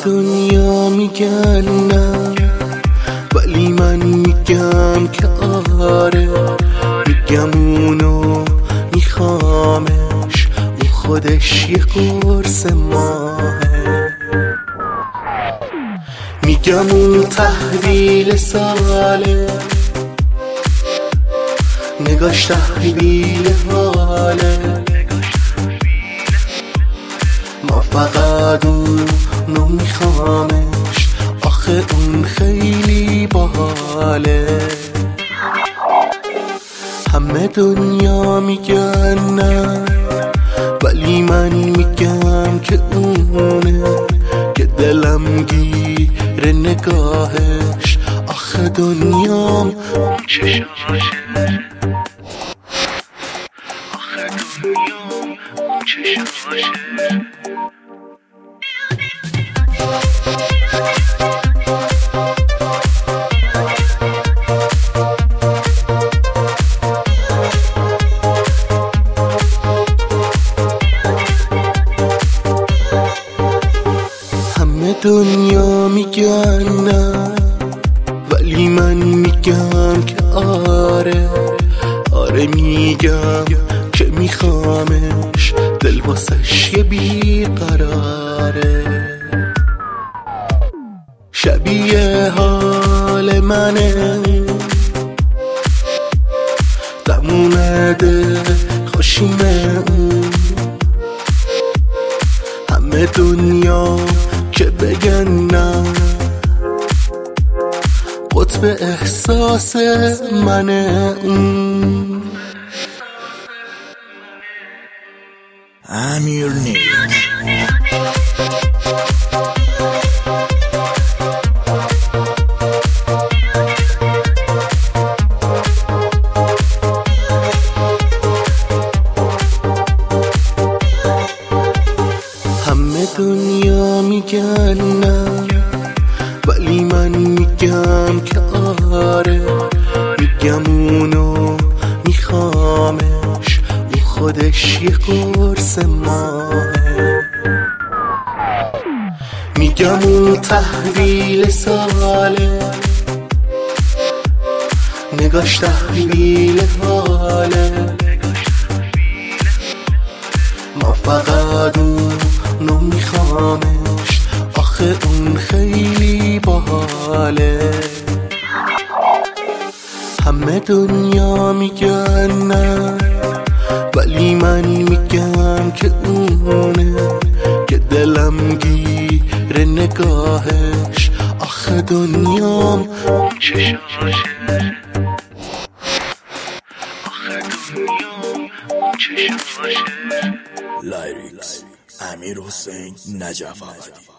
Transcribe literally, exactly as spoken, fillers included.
دنیا میگن نه، ولی من میگم که آره. میگم اونو میخوامش، اون خودش یه قرص ماهه. میگم اون تحویل ساله، نگاش تحویل حاله. ما فقط اونو میخوامش، آخه اون خیلی باحاله. همه دنیا میگن نه، ولی من میگم که اونه، که دلم گیره نگاهش. آخه دنیام اون چشاشه، آخه دنیام اون چشاشه. دنیا میگن نه، ولی من میگم که آره. آره میگم که میخوامش، دل واسش یه بیقراره. شبیه حال منه، دمونه ده خوشیمه اون. همه دنیا که بگن نه، قطب احساس منه اون. امیر نی همه دنیا میگن نه، ولی من میگم که آره. میگم اونو میخوامش، اون خودش یه قرص ماهه. میگم اون تحویل ساله، نگاش تحویل حاله. ما فقط اونو میخوامش، آخه اون خیلی باحاله. همه دنیا میگن نه، ولی من میگم که اونه، که دلم گیره نگاهش. آخه دنیام اون چشاشه، آخه دنیام اون چشاشه. لایریکس امیر حسین نجف آبادی.